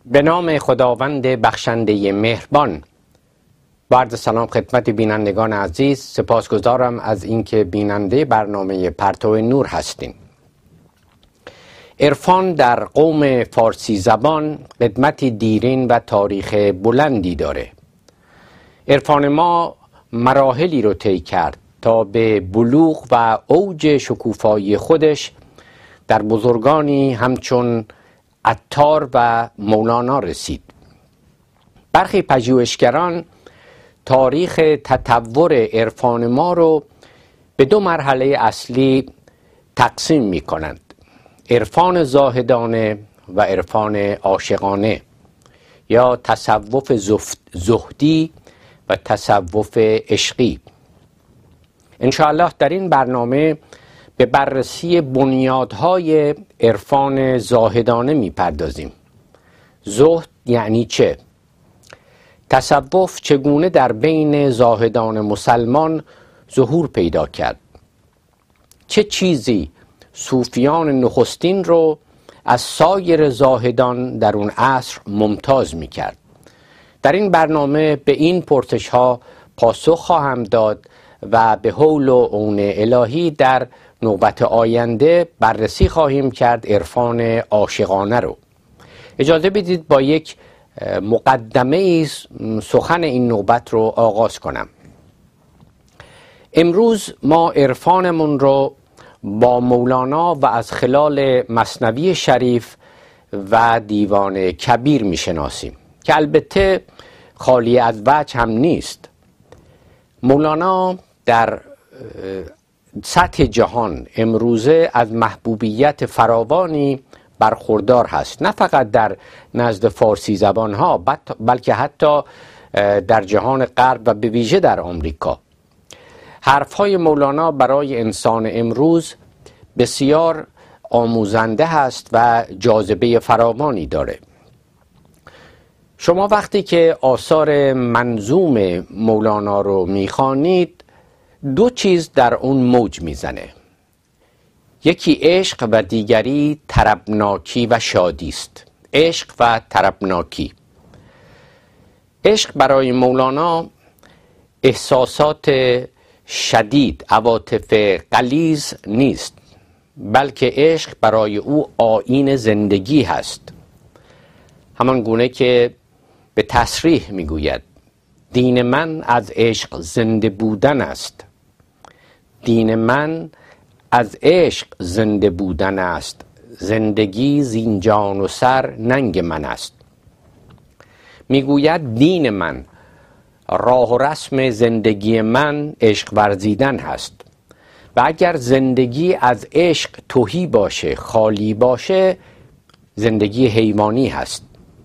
به نام خداوند بخشنده مهربان. با عرض سلام خدمت بینندگان عزیز، سپاسگزارم از اینکه بیننده برنامه پرتو نور هستین. عرفان در قوم فارسی زبان قدمتی دیرین و تاریخ بلندی داره. عرفان ما مراحلی رو طی کرد تا به بلوغ و اوج شکوفایی خودش در بزرگانی همچون عطار و مولانا رسید. برخی پژوهشگران تاریخ تطور عرفان ما رو به دو مرحله اصلی تقسیم می کنند: عرفان زاهدانه و عرفان عاشقانه، یا تصوف زهدی و تصوف عشقی. انشاءالله در این برنامه به بررسی بنیادهای عرفان زاهدانه میپردازیم. زهد یعنی چه؟ تصوف چگونه در بین زاهدان مسلمان ظهور پیدا کرد؟ چه چیزی صوفیان نخستین رو از سایر زاهدان در اون عصر ممتاز میکرد؟ در این برنامه به این پرسش ها پاسخ خواهم داد و به حول و عون الهی در نوبت آینده بررسی خواهیم کرد عرفان عاشقانه رو. اجازه بدید با یک مقدمه سخن این نوبت رو آغاز کنم. امروز ما عرفانمون رو با مولانا و از خلال مثنوی شریف و دیوان کبیر میشناسیم که البته خالی از وجه هم نیست. مولانا در سطح جهان امروزه از محبوبیت فراوانی برخوردار هست، نه فقط در نزد فارسی زبان ها بلکه حتی در جهان غرب و به ویژه در آمریکا. حرفهای مولانا برای انسان امروز بسیار آموزنده هست و جاذبه فراوانی داره. شما وقتی که آثار منظوم مولانا رو میخوانید، دو چیز در اون موج میزنه: یکی عشق و دیگری طربناکی و شادی است. عشق و طربناکی. عشق برای مولانا احساسات شدید، عواطف غلیظ نیست، بلکه عشق برای او آیین زندگی هست. همان گونه که به تصریح میگوید: دین من از عشق زنده بودن است. دین من از عشق زنده بودن است، زندگی زین جان و سر ننگ من است. میگوید دین من، راه و رسم زندگی من عشق ورزیدن هست و اگر زندگی از عشق تهی باشه، خالی باشه، زندگی حیوانی هست.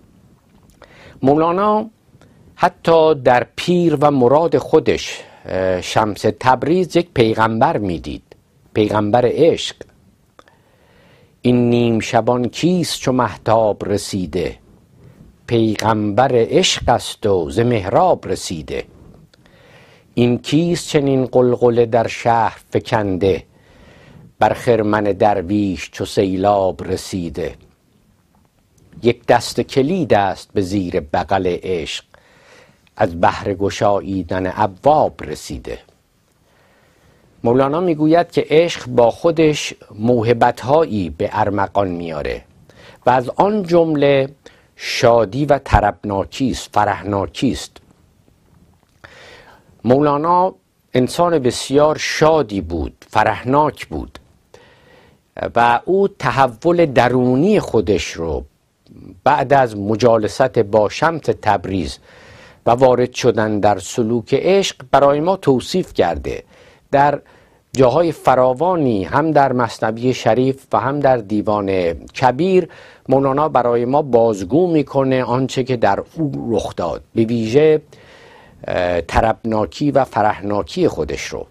مولانا حتی در پیر و مراد خودش شمس تبریز یک پیغمبر میدید، پیغمبر عشق. این نیم شبان کیست چو مهتاب رسیده، پیغمبر عشق است و ز محراب رسیده. این کیست چنین غلغله در شهر فکنده، بر خرمن درویش چو سیلاب رسیده. یک دست کلید است به زیر بغل عشق، از بحر گشاییدن ابواب رسیده. مولانا میگوید که عشق با خودش موهبت‌هایی به ارمغان میاره و از آن جمله شادی و طربناکی است، فرحناکی است. مولانا انسان بسیار شادی بود، فرحناک بود و او تحول درونی خودش رو بعد از مجالست با شمس تبریز و وارد شدن در سلوک عشق برای ما توصیف کرده. در جاهای فراوانی هم در مثنوی شریف و هم در دیوان کبیر مولانا برای ما بازگو میکنه آنچه که در او رخ داد، به ویژه طربناکی و فرحناکی خودش رو.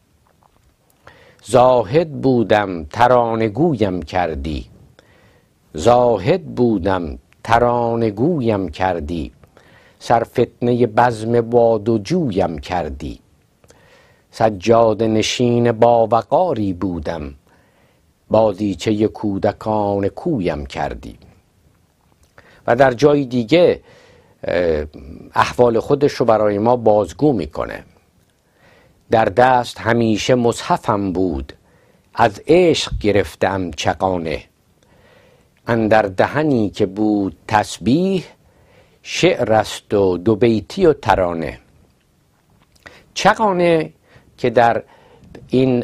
زاهد بودم ترانه گویم کردی، زاهد بودم ترانه گویم کردی، سرفتنه بزم باد و جویم کردی. سجاده نشین باوقاری بودم، بازیچه کودکان کویم کردی. و در جای دیگه احوال خودش رو برای ما بازگو میکنه. در دست همیشه مصحفم بود، از عشق گرفتم چغانه. اندر دهنی که بود تسبیح، شعر است و دو بیتی و ترانه. چغانه که در این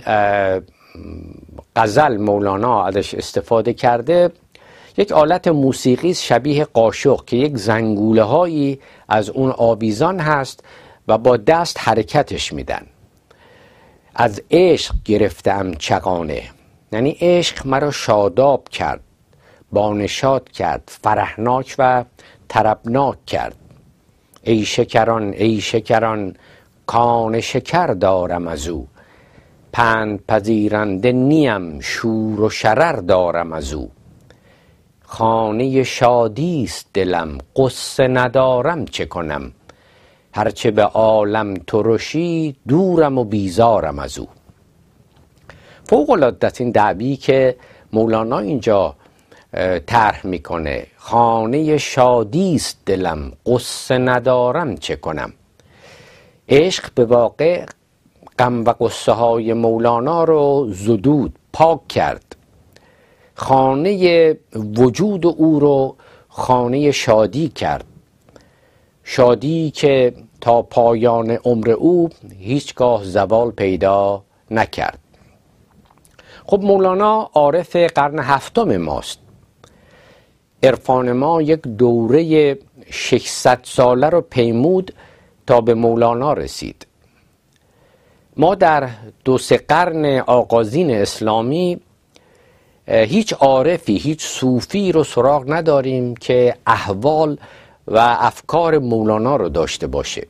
غزل مولانا ازش استفاده کرده، یک آلت موسیقی شبیه قاشق که یک زنگوله هایی از اون آویزان هست و با دست حرکتش میدن. از عشق گرفتم چغانه، یعنی عشق مرا شاداب کرد، بانشاد کرد، فرحناک و طربناک کرد. ای شکران ای شکران کان شکر دارم از او، پند پذیرنده نیم شور و شرر دارم از او. خانه شادیست دلم غصه ندارم چه کنم، هرچه به عالم ترشی دورم و بیزارم از او. فوق العاده این دعوی که مولانا اینجا طرح میکنه، خانه شادیست دلم غصه ندارم چه کنم. عشق به واقع غم و غصه های مولانا رو زدود، پاک کرد. خانه وجود او رو خانه شادی کرد، شادی که تا پایان عمر او هیچگاه زوال پیدا نکرد. خب مولانا عارف قرن هفتم ماست. عرفان ما یک دوره 600 ساله رو پیمود تا به مولانا رسید. ما در 2-3 قرن آغازین اسلامی هیچ عارفی، هیچ صوفی رو سراغ نداریم که احوال و افکار مولانا رو داشته باشه.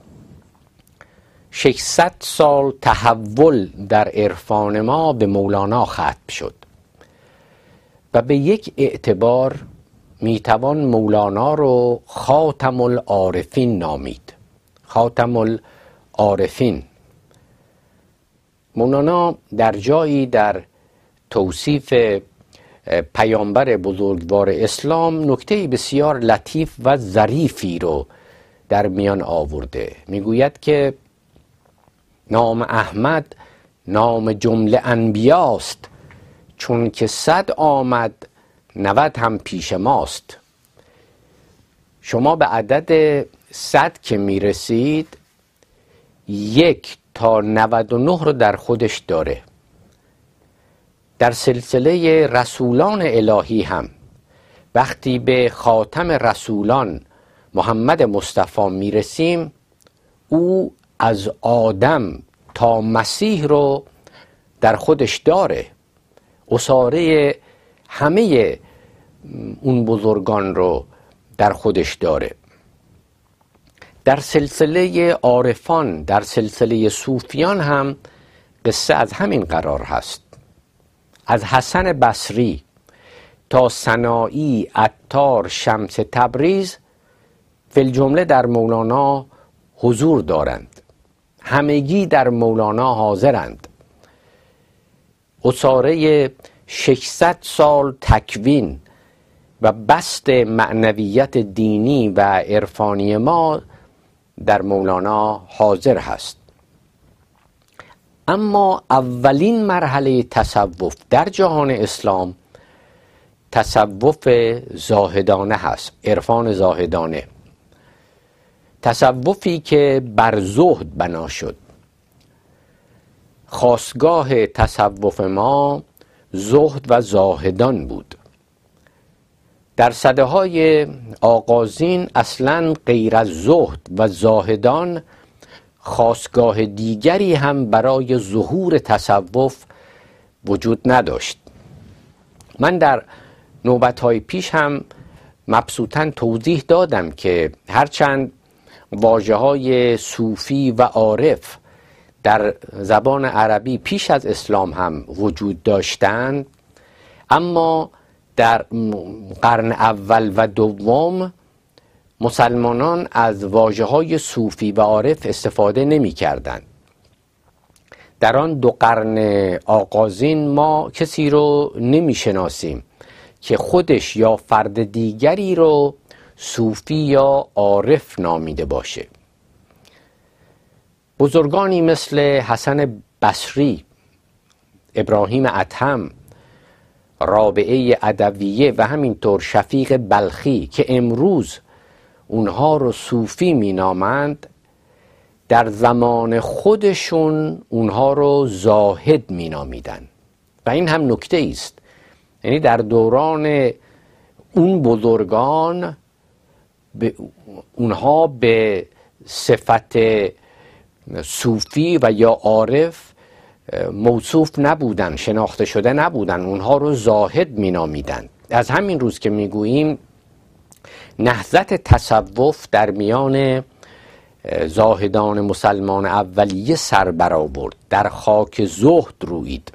600 سال تحول در عرفان ما به مولانا ختم شد و به یک اعتبار میتوان مولانا رو خاتم العارفین نامید. خاتم العارفین. مولانا در جایی در توصیف پیامبر بزرگوار اسلام نکته بسیار لطیف و ظریفی رو در میان آورده. میگوید که نام احمد نام جمله انبیاست، چون که 100 آمد 90 هم پیش ماست. شما به عدد 100 که میرسید 1 تا 99 رو در خودش داره. در سلسله رسولان الهی هم وقتی به خاتم رسولان محمد مصطفی میرسیم، او از آدم تا مسیح رو در خودش داره، اساره همه اون بزرگان رو در خودش داره. در سلسله عارفان، در سلسله صوفیان هم قصه از همین قرار هست. از حسن بصری تا سنایی، عطار، شمس تبریز فی الجمله در مولانا حضور دارند، همگی در مولانا حاضرند. اساره 600 سال تکوین و بسط معنویت دینی و عرفانی ما در مولانا حاضر هست. اما اولین مرحله تصوف در جهان اسلام تصوف زاهدانه هست، عرفان زاهدانه. تصوفی که بر زهد بنا شد. خاستگاه تصوف ما زهد و زاهدان بود. در سده‌های آغازین اصلاً غیر از زهد و زاهدان خاستگاه دیگری هم برای ظهور تصوف وجود نداشت. من در نوبت‌های پیش هم مبسوطاً توضیح دادم که هرچند واژه‌های صوفی و عارف در زبان عربی پیش از اسلام هم وجود داشتند، اما در قرن اول و دوم مسلمانان از واژه‌های صوفی و عارف استفاده نمی‌کردند. در آن 2 قرن آغازین ما کسی رو نمی‌شناسیم که خودش یا فرد دیگری رو صوفی یا عارف نامیده باشه. بزرگانی مثل حسن بصری، ابراهیم ادهم، رابعه عدویه و همینطور شفیق بلخی که امروز اونها رو صوفی مینامند، در زمان خودشون اونها رو زاهد مینامیدن و این هم نکته است. یعنی در دوران اون بزرگان اونها به صفت صوفی و یا عارف موصوف نبودن، شناخته شده نبودن، اونها رو زاهد مینامیدن. از همین روز که میگوییم نهضت تصوف در میان زاهدان مسلمان اولیه سر برآورد، در خاک زهد رویید.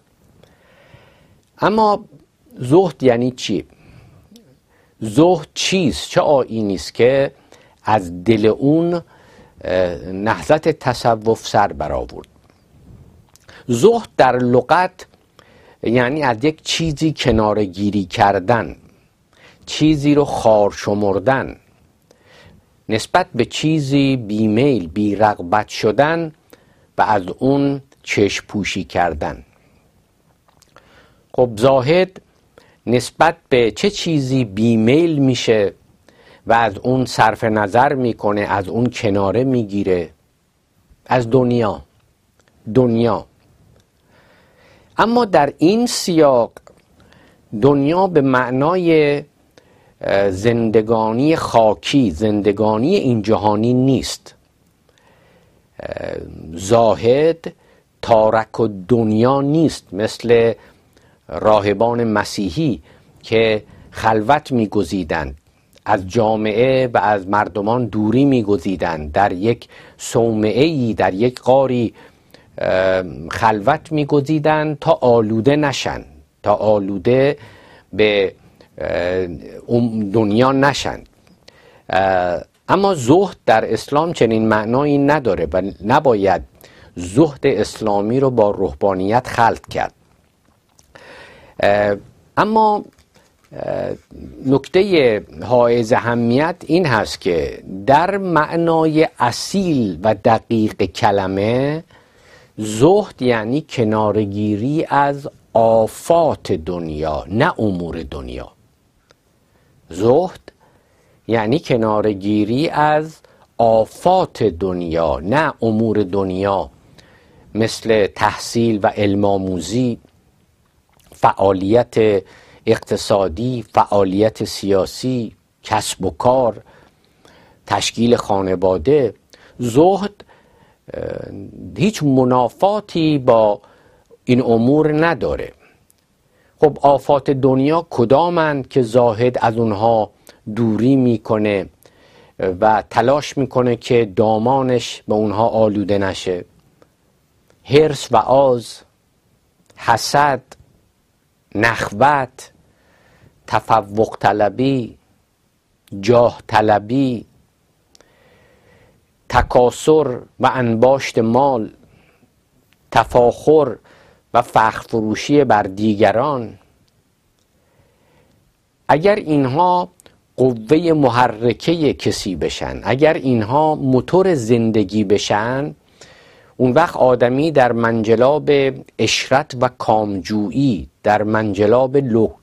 اما زهد یعنی چی؟ زهد چیست؟ چه آیینی است که از دل اون نهضت تصوف سر برآورد؟ زهد در لغت یعنی از یک چیزی کناره‌گیری کردن، چیزی رو خوار شمردن، نسبت به چیزی بیمیل، بی رغبت شدن و از اون چشم پوشی کردن. خب زاهد نسبت به چه چیزی بیمیل میشه و از اون صرف نظر میکنه، از اون کناره میگیره؟ از دنیا. اما در این سیاق دنیا به معنای زندگانی خاکی، زندگانی این جهانی نیست. زاهد تارک و دنیا نیست، مثل راهبان مسیحی که خلوت می‌گزیدند، از جامعه و از مردمان دوری می‌گزیدند، در یک صومعه‌ای، در یک غاری خلوت می‌گزیدند تا آلوده نشن، تا آلوده به دنیا نشن. اما زهد در اسلام چنین معنایی نداره و نباید زهد اسلامی رو با روحانیت خلط کرد. اما نکته حائز اهمیت این هست که در معنای اصیل و دقیق کلمه زهد یعنی کنارگیری از آفات دنیا، نه امور دنیا. زهد یعنی کنارگیری از آفات دنیا، نه امور دنیا، مثل تحصیل و علم آموزی، فعالیت اقتصادی، فعالیت سیاسی، کسب و کار، تشکیل خانواده. زهد هیچ منافاتی با این امور نداره. خب آفات دنیا کدامند که زاهد از اونها دوری میکنه و تلاش میکنه که دامانش به اونها آلوده نشه؟ حرص و آز، حسد، نخوت، تفوق طلبی، جاه طلبی، تکاسر و انباشت مال، تفاخر و فخر فروشی بر دیگران. اگر اینها قوه محرکه کسی بشن، اگر اینها موتور زندگی بشن، اون وقت آدمی در منجلاب اشرت و کامجویی، در منجلاب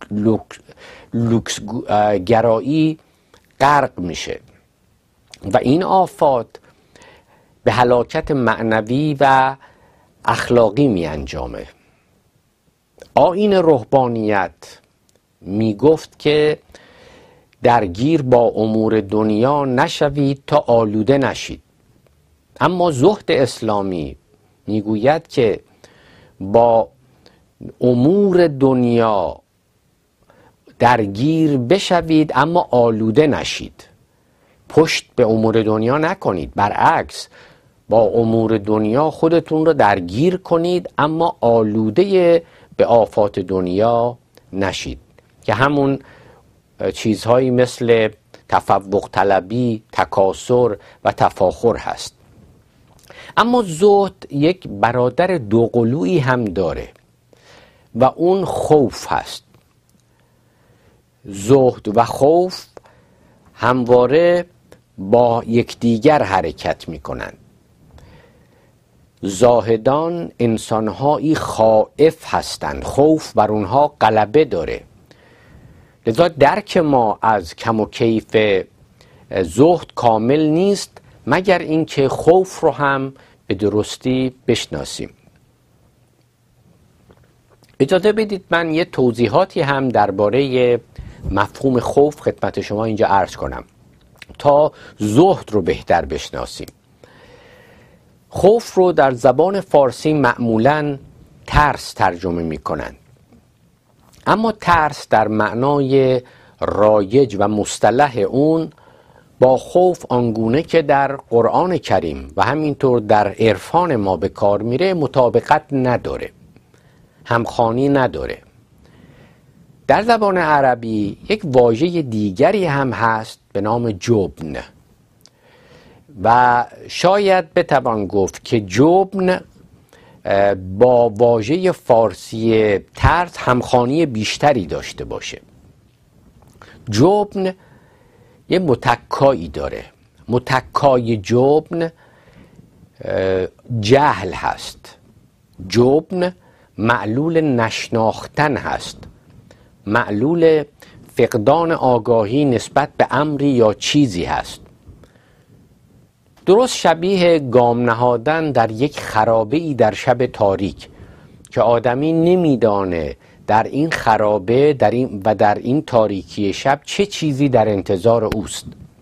لوکس گرایی غرق میشه و این آفات به هلاکت معنوی و اخلاقی می انجامه. آیین روحانیت می گفت که درگیر با امور دنیا نشوید تا آلوده نشید. اما زهد اسلامی می گوید که با امور دنیا درگیر بشوید اما آلوده نشید. پشت به امور دنیا نکنید، برعکس با امور دنیا خودتون رو درگیر کنید اما آلوده به آفات دنیا نشید، که همون چیزهایی مثل تفوق طلبی، تکاسر و تفاخر هست. اما زهد یک برادر دوقلویی هم داره و اون خوف هست. زهد و خوف همواره با یکدیگر حرکت می کنند. زاهدان انسانهایی خائف هستند، خوف بر اونها غلبه داره. لذا درک ما از کم و کیف زهد کامل نیست مگر اینکه خوف رو هم به درستی بشناسیم. اجازه بدید من یه توضیحاتی هم درباره مفهوم خوف خدمت شما اینجا عرض کنم تا زهد رو بهتر بشناسیم. خوف رو در زبان فارسی معمولاً ترس ترجمه می کنند، اما ترس در معنای رایج و مصطلح اون با خوف آنگونه که در قرآن کریم و همینطور در عرفان ما به کار میره مطابقت نداره، همخوانی نداره. در زبان عربی یک واژه دیگری هم هست به نام جبن و شاید بتوان گفت که جبن با واژه فارسی ترس همخوانی بیشتری داشته باشه. جبن یه متکایی داره. متکای جبن جهل هست. جبن معلول نشناختن هست، معلول فقدان آگاهی نسبت به امری یا چیزی هست. درست شبیه گام نهادن در یک خرابه‌ای در شب تاریک که آدمی نمیدانه در این خرابه در این تاریکی شب چه چیزی در انتظار اوست.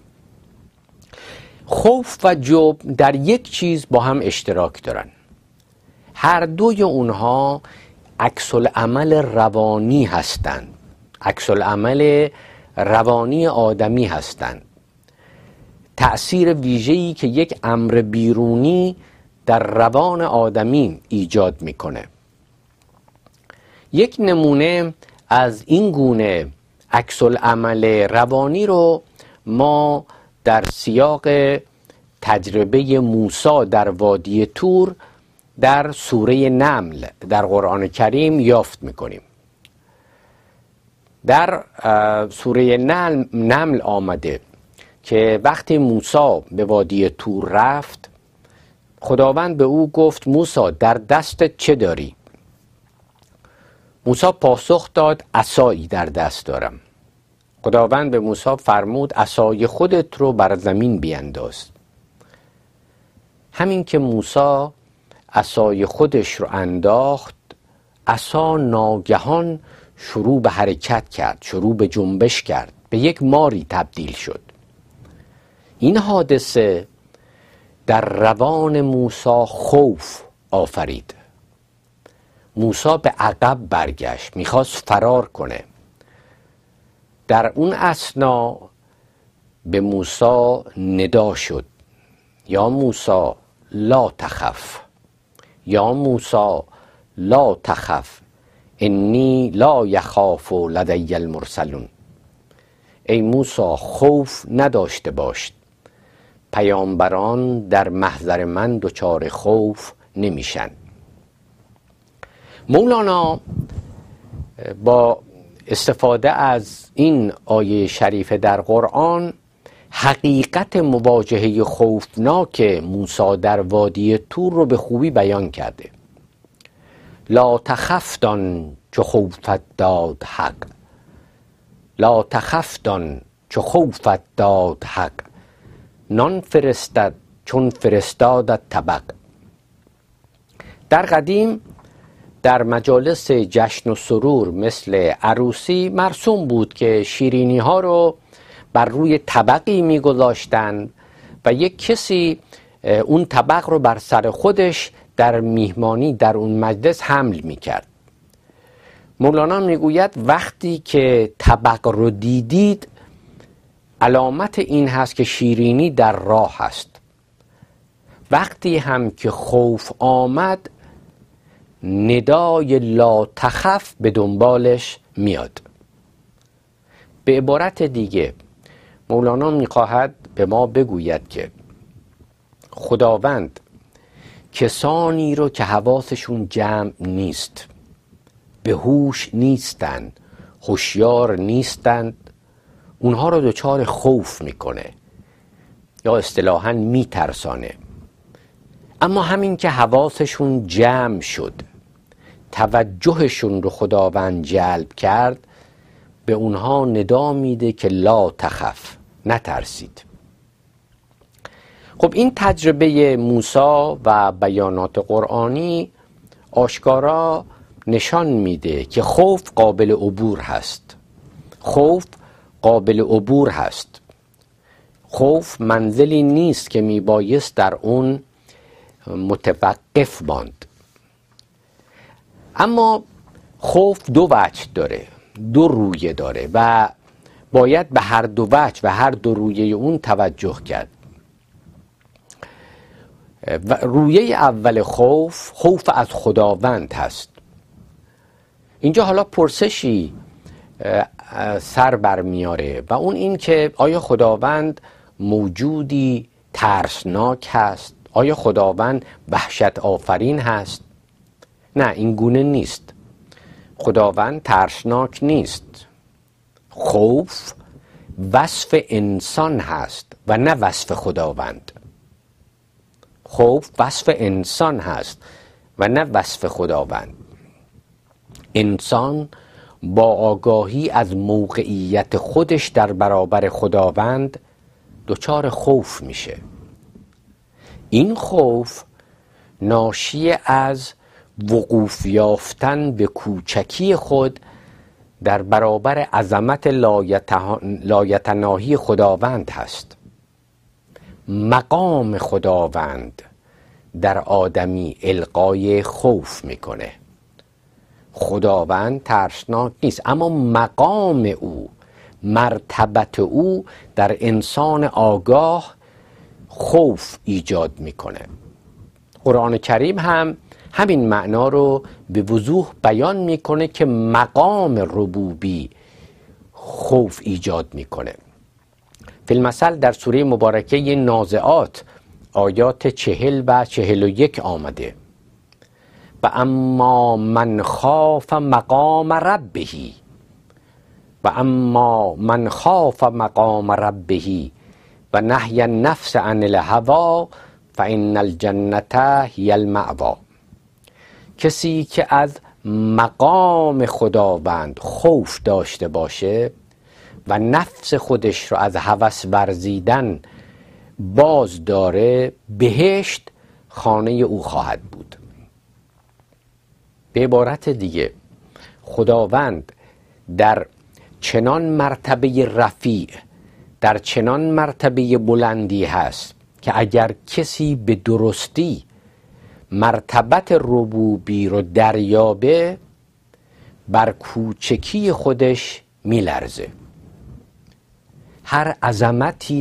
خوف و جبن در یک چیز با هم اشتراک دارن. هر دوی اونها عکس‌العمل روانی هستند، عکس‌العمل روانی آدمی هستند. تأثیر ویژه‌ای که یک امر بیرونی در روان آدمی ایجاد میکنه. یک نمونه از این گونه عکس‌العمل روانی رو ما در سیاق تجربه موسی در وادی طور در سوره نمل در قرآن کریم یافت میکنیم. در سوره نمل آمده که وقتی موسی به وادی طور رفت، خداوند به او گفت موسی در دستت چه داری؟ موسی پاسخ داد عصایی در دست دارم. خداوند به موسی فرمود عصای خودت رو بر زمین بینداز. همین که موسی عصای خودش رو انداخت، عصا ناگهان شروع به حرکت کرد، شروع به جنبش کرد، به یک ماری تبدیل شد. این حادثه در روان موسی خوف آفرید. موسی به عقب برگشت، میخواست فرار کنه. در اون اثنا به موسی ندا شد یا موسی لا تخف، یا موسی لا تخف انی لا یخاف لدی المرسلون. ای موسی خوف نداشته باش، پیامبران در محضر من دچار خوف نمیشن. مولانا با استفاده از این آیه شریفه در قرآن حقیقت مواجهه خوفناک موسی در وادی طور رو به خوبی بیان کرده. لا تخف دان چو خوفت داد حق، لا تخف دان چو خوفت داد حق، نان فرستد چون فرستادت طبق. در قدیم در مجالس جشن و سرور مثل عروسی مرسوم بود که شیرینی ها رو بر روی طبقی میگذاشتن و یک کسی اون طبق رو بر سر خودش در میهمانی در اون مجلس حمل میکرد. مولانا میگوید وقتی که طبق رو دیدید علامت این هست که شیرینی در راه هست. وقتی هم که خوف آمد ندای لا تخف به دنبالش میاد. به عبارت دیگه مولانا میخواهد به ما بگوید که خداوند کسانی رو که حواسشون جمع نیست، به هوش نیستند، هوشیار نیستند، اونها رو دچار خوف میکنه یا اصطلاحاً میترسانه. اما همین که حواسشون جمع شد، توجهشون رو خداوند جلب کرد، به اونها ندا میده که لا تخف، نترسید. خب این تجربه موسی و بیانات قرآنی آشکارا نشان میده که خوف قابل عبور هست. خوف قابل عبور هست. خوف منزلی نیست که میبایست در اون متوقف ماند. اما خوف دو وجه داره، دو رویه داره و باید به هر دو وجه و هر دو رویه اون توجه کرد. و رویه اول خوف از خداوند هست. اینجا حالا پرسشی سر برمیاره و اون این که آیا خداوند موجودی ترسناک هست؟ آیا خداوند وحشت آفرین هست؟ نه، این گونه نیست. خداوند ترسناک نیست. خوف وصف انسان هست و نه وصف خداوند. خوف وصف انسان هست و نه وصف خداوند. انسان با آگاهی از موقعیت خودش در برابر خداوند دچار خوف میشه. این خوف ناشی از وقوف یافتن به کوچکی خود در برابر عظمت لایتناهی خداوند هست. مقام خداوند در آدمی القای خوف میکنه. خداوند ترسناک نیست، اما مقام او، مرتبت او در انسان آگاه خوف ایجاد میکنه. قرآن کریم هم همین معنا رو به وضوح بیان میکنه که مقام ربوبی خوف ایجاد میکنه. فی المثل در سوره مبارکه نازعات آیات 40 و 41 آمده: و اما من خاف مقام ربه و نهی النفس عن الهوا فان الجنة هی المأوی. کسی که از مقام خداوند خوف داشته باشه و نفس خودش رو از هوس ورزیدن باز داره، بهشت خانه او خواهد بود. به عبارت دیگه خداوند در چنان مرتبه رفیع، در چنان مرتبه بلندی هست که اگر کسی به درستی مرتبت ربوبی رو دریابه، بر کوچکی خودش میلرزه. هر عظمتی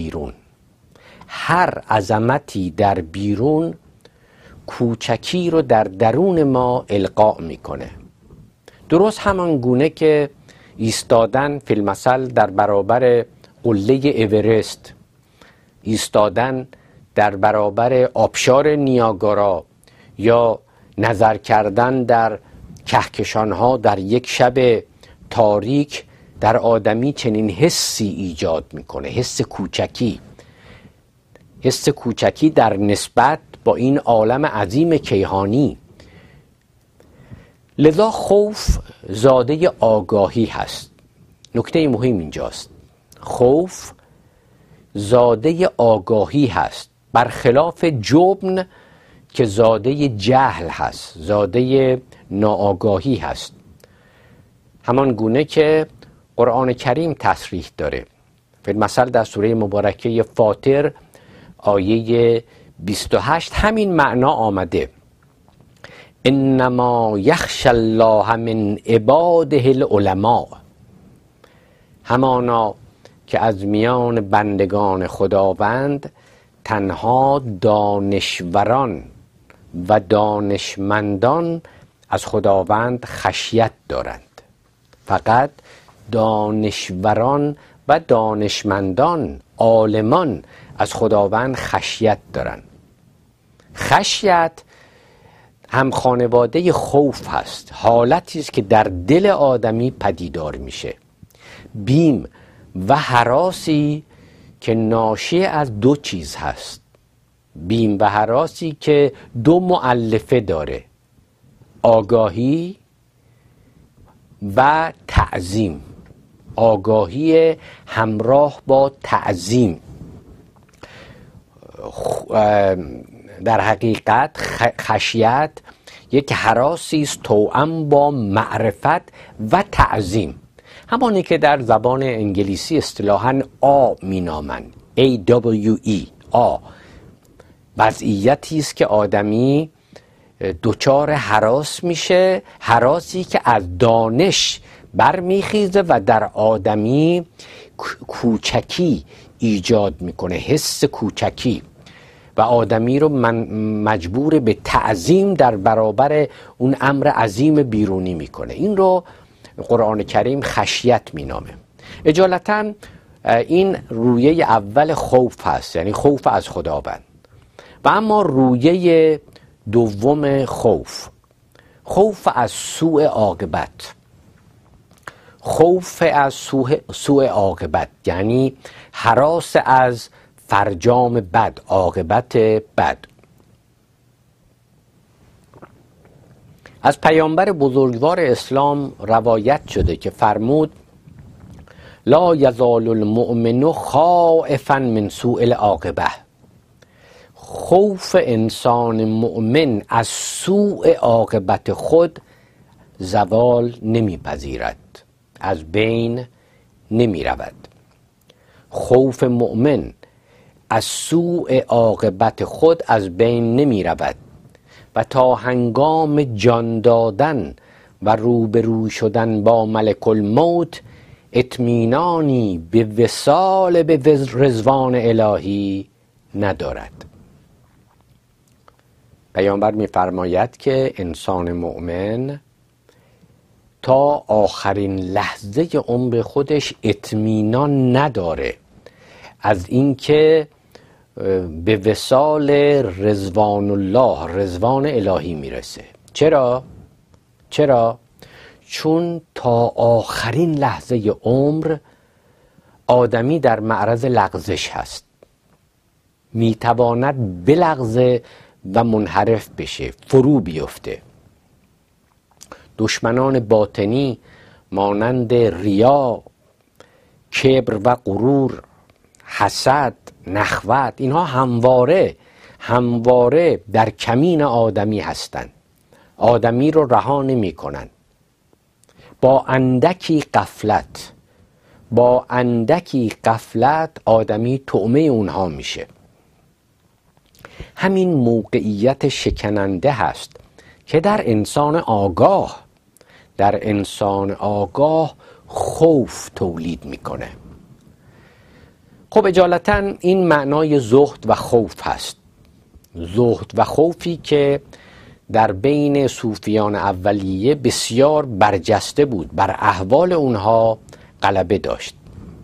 در بیرون کوچکی رو در درون ما القا میکنه. درست همان گونه که ایستادن فی المثل در برابر قله اورست، ایستادن در برابر آبشار نیاگارا یا نظر کردن در کهکشانها در یک شب تاریک در آدمی چنین حسی ایجاد میکنه، حس کوچکی در نسبت با این عالم عظیم کیهانی. لذا خوف زاده آگاهی هست. نکته مهم اینجاست، خوف زاده آگاهی هست، برخلاف جبن که زاده جهل هست، زاده ناآگاهی هست. همان گونه که قرآن کریم تصریح داره. فی المثل در سوره مبارکه فاطر آیه 28 همین معنا آمده: انما یخشی الله من عباده العلماء. همانا که از میان بندگان خداوند تنها دانشوران و دانشمندان از خداوند خشیت دارند. فقط دانشوران و دانشمندان، عالمان از خداوند خشیت دارند. خشیت هم خانواده خوف هست، حالتی است که در دل آدمی پدیدار میشه. بیم و هراسی که ناشی از دو چیز هست. بیم و هراسی که دو مؤلفه داره: آگاهی و تعظیم. آگاهی همراه با تعظیم. در حقیقت خشیت یک هراسی است توأم با معرفت و تعظیم، همانی که در زبان انگلیسی اصطلاحاً آ مینامند. AWE آ. وضعیتی است که آدمی دچار هراس میشه، هراسی که از دانش برمیخیزه و در آدمی کوچکی ایجاد میکنه، حس کوچکی، و آدمی رو مجبور به تعظیم در برابر اون امر عظیم بیرونی میکنه. این رو قرآن کریم خشیت مینامه. اجالتا این رویه اول خوف هست، یعنی خوف از خداوند. و اما رویه دوم خوف از سوء عاقبت. خوف از سوء عاقبت یعنی هراس از فرجام بد، عاقبت بد. از پیامبر بزرگوار اسلام روایت شده که فرمود: لا یزال المؤمن خائفا من سوء العاقبه. خوف انسان مؤمن از سوء عاقبت خود زوال نمیپذیرد، از بین نمی رود. خوف مؤمن از سوء عاقبت خود از بین نمی رود و تا هنگام جان دادن و روبرو شدن با ملک الموت اطمینانی به وصال به رضوان الهی ندارد. پیامبر می‌فرماید که انسان مؤمن تا آخرین لحظه عمر خودش اطمینان نداره از اینکه به وصال رضوان الله، رضوان الهی میرسه. چرا؟ چون تا آخرین لحظه عمر آدمی در معرض لغزش هست، میتواند بلغزه و منحرف بشه، فرو بیفته. دشمنان باطنی مانند ریا، کبر و غرور، حسد، نخوت، اینها همواره در کمین آدمی هستند. آدمی رو رها نمی کنند. با اندکی غفلت آدمی طعمه اونها میشه. همین موقعیت شکننده هست که در انسان آگاه خوف تولید میکنه. خب اجالتا این معنای زهد و خوف هست. زهد و خوفی که در بین صوفیان اولیه بسیار برجسته بود، بر احوال اونها غلبه داشت.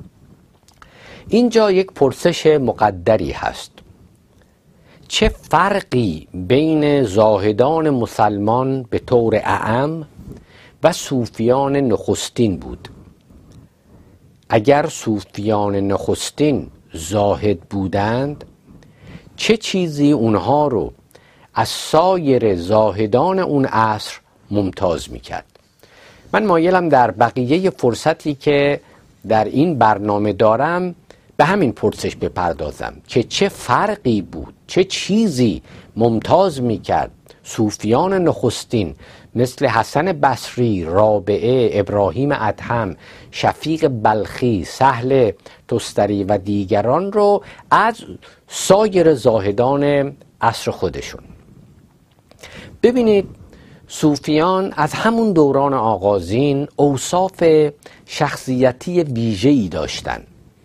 اینجا یک پرسش مقدری هست: چه فرقی بین زاهدان مسلمان به طور اعم و صوفیان نخستین بود؟ اگر صوفیان نخستین زاهد بودند، چه چیزی اونها رو از سایر زاهدان اون عصر ممتاز میکرد؟ من مایلم در بقیه فرصتی که در این برنامه دارم به همین پرسش بپردازم که چه فرقی بود، چه چیزی ممتاز میکرد صوفیان نخستین مثل حسن بصری، رابعه، ابراهیم ادهم، شفیق بلخی، سهل تستری و دیگران رو از سایر زاهدان عصر خودشون. ببینید، صوفیان از همون دوران آغازین اوصاف شخصیتی ویژه‌ای داشتند،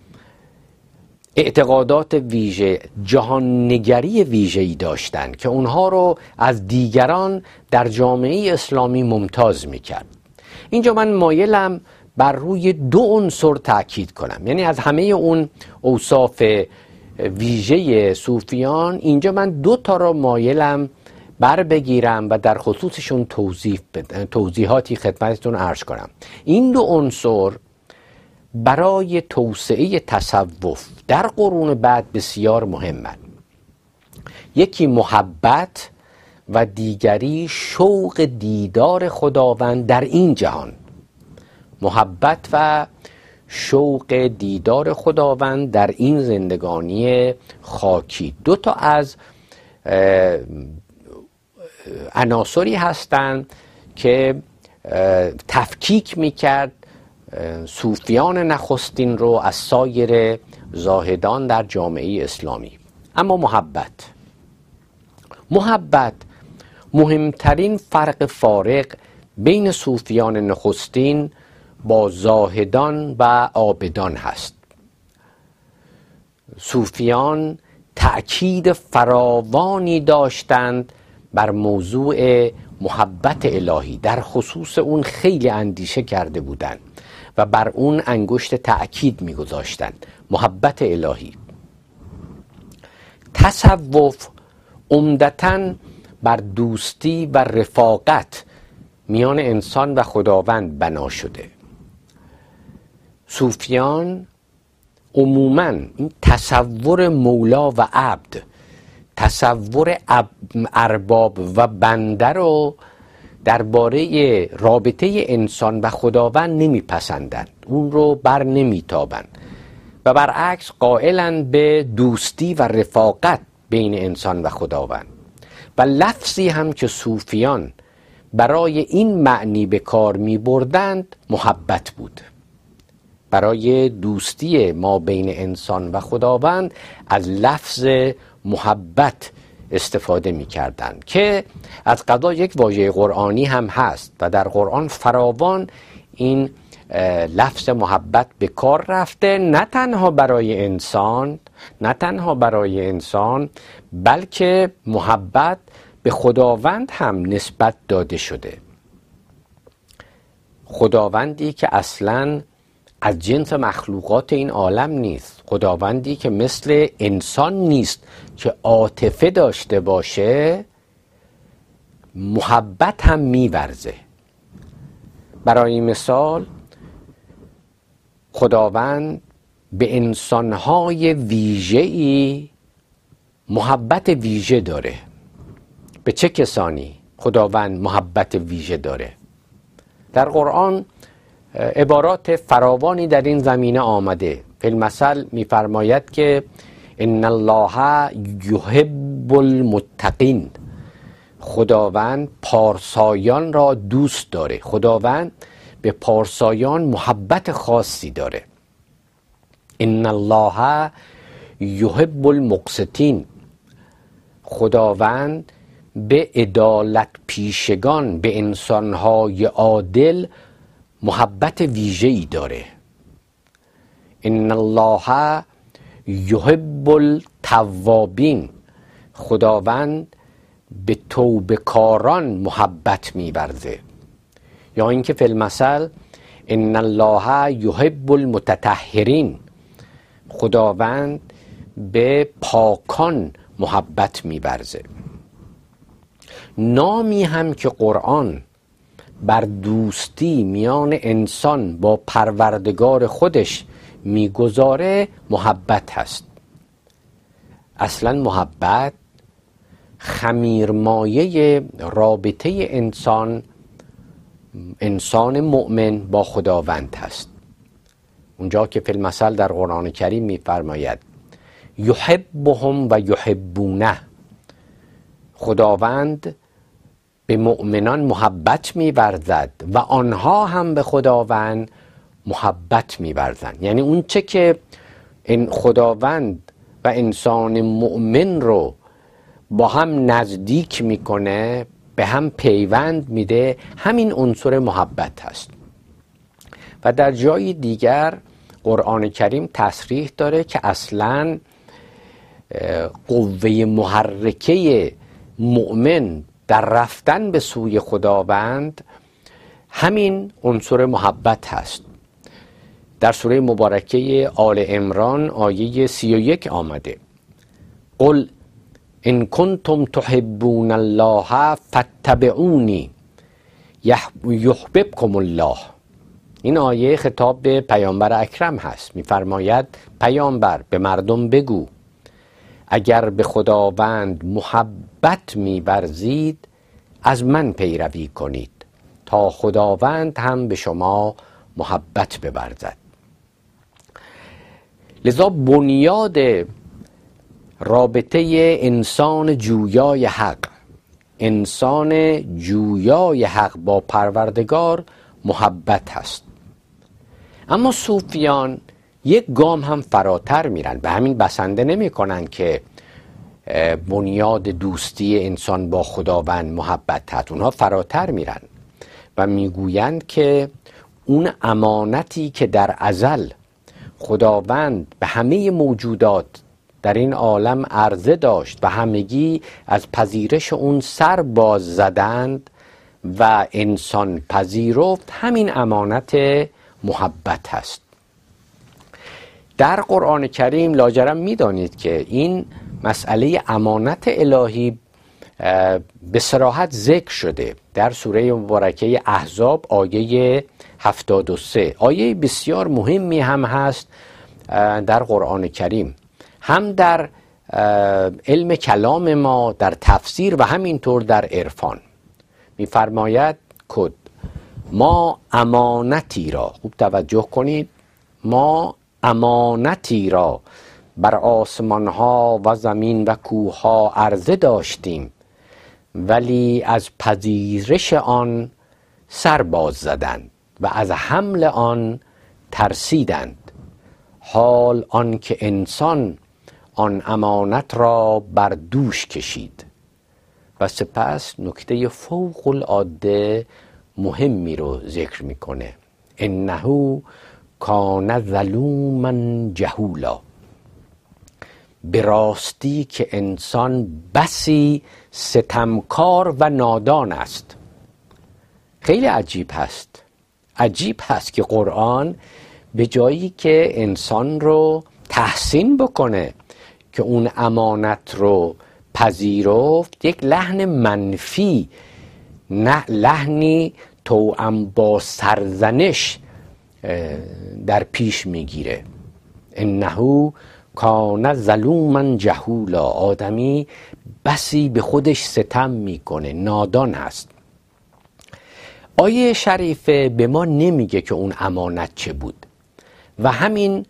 اعتقادات ویژه، جهاننگری ویژه‌ای داشتند که اونها رو از دیگران در جامعه اسلامی ممتاز میکرد. اینجا من مایلم بر روی دو عنصر تأکید کنم، یعنی از همه اون اوصاف ویژه صوفیان اینجا من دو تا رو مایلم بر بگیرم و در خصوصشون توضیحاتی خدمتتون عرض کنم. این دو عنصر برای توسعه تصوف در قرون بعد بسیار مهمند. یکی محبت و دیگری شوق دیدار خداوند در این جهان. محبت و شوق دیدار خداوند در این زندگانی خاکی دو تا از عناصری هستند که تفکیک میکرد صوفیان نخستین رو از سایر زاهدان در جامعه اسلامی. اما محبت مهمترین فرق فارق بین صوفیان نخستین با زاهدان و عابدان هست. صوفیان تأکید فراوانی داشتند بر موضوع محبت الهی، در خصوص اون خیلی اندیشه کرده بودند و بر اون انگشت تأکید می‌گذاشتند. محبت الهی. تصوف عمدتاً بر دوستی و رفاقت میان انسان و خداوند بنا شده. صوفیان عموماً این تصور مولا و عبد، تصور ارباب و بنده رو درباره رابطه انسان و خداوند نمیپسندند، اون رو بر نمیتابند و برعکس قائلند به دوستی و رفاقت بین انسان و خداوند. و لفظی هم که صوفیان برای این معنی به کار می بردند محبت بود. برای دوستی ما بین انسان و خداوند از لفظ محبت استفاده می کردند که از قضا یک واژه قرآنی هم هست و در قرآن فراوان این لفظ محبت به کار رفته، نه تنها برای انسان بلکه محبت به خداوند هم نسبت داده شده. خداوندی که اصلاً از جنس مخلوقات این عالم نیست، خداوندی که مثل انسان نیست که عاطفه داشته باشه، محبت هم می‌ورزه. برای مثال خداوند به انسان‌های ویژه‌ای محبت ویژه داره. به چه کسانی خداوند محبت ویژه داره؟ در قرآن عبارات فراوانی در این زمینه آمده. فی المثل می‌فرماید که ان الله یحب المتقین، خداوند پارسایان را دوست داره. خداوند به پارسایان محبت خاصی داره. ان الله یحب المقسطین، خداوند به عدالت پیشگان، به انسان‌های عادل محبت ویژه‌ای داره. ان الله یحب التوابین، خداوند به توبه‌کاران محبت می‌ورزه. یا اینکه فی المثل ان الله یحب المتطهرین، خداوند به پاکان محبت می‌ورزه. نامی هم که قرآن بر دوستی میان انسان با پروردگار خودش میگذاره محبت هست. اصلا محبت خمیرمایه رابطه انسان مؤمن با خداوند هست. اونجا که فی المثل در قرآن کریم میفرماید یحبهم و یحبونه، خداوند به مؤمنان محبت می‌ورزد و آنها هم به خداوند محبت می‌ورزند. یعنی اون چه که این خداوند و انسان مؤمن رو با هم نزدیک میکنه، به هم پیوند میده، همین عنصر محبت هست. و در جای دیگر قرآن کریم تصریح داره که اصلاً قوه محرکه مؤمن در رفتن به سوی خداوند همین عنصر محبت هست. در سوره مبارکه آل عمران آیه 31 آمده قل ان کنتم تحبون الله فاتبعونی یحببکم الله. این آیه خطاب به پیامبر اکرم هست. می‌فرماید پیامبر به مردم بگو اگر به خداوند محبت می‌ورزید از من پیروی کنید تا خداوند هم به شما محبت بورزد. لذا بنیاد رابطه انسان جویای حق، انسان جویای حق با پروردگار محبت هست. اما صوفیان یک گام هم فراتر میرن، به همین بسنده نمی کنن که بنیاد دوستی انسان با خداوند محبت هست. اونها فراتر میرن و میگویند که اون امانتی که در ازل خداوند به همه موجودات در این عالم عرضه داشت و همگی از پذیرش اون سر باز زدند و انسان پذیرفت، همین امانت محبت هست. در قرآن کریم لاجرم میدانید که این مسئله امانت الهی به صراحت ذکر شده در سوره مبارکه احزاب آیه 73. آیه بسیار مهمی هم هست در قرآن کریم، هم در علم کلام ما، در تفسیر و همینطور در عرفان. می‌فرماید کد ما امانتی را، خوب توجه کنید، ما امانتی را بر آسمان ها و زمین و کوه ها عرضه داشتیم ولی از پذیرش آن سر باز زدند و از حمل آن ترسیدند، حال آن که انسان آن امانت را بر دوش کشید. و سپس نکته فوق العاده مهمی رو ذکر میکنه، انه کان ظلوما جهولا، به راستی که انسان بسی ستمکار و نادان است. خیلی عجیب هست، عجیب هست که قرآن به جایی که انسان رو تحسین بکنه که اون امانت رو پذیرفت، یک لحن منفی، نه لحنی توأم با سرزنش در پیش میگیره. انه کان ظلوما جهولا، آدمی بسی به خودش ستم میکنه، نادان هست. آیه شریفه به ما نمیگه که اون امانت چه بود و همین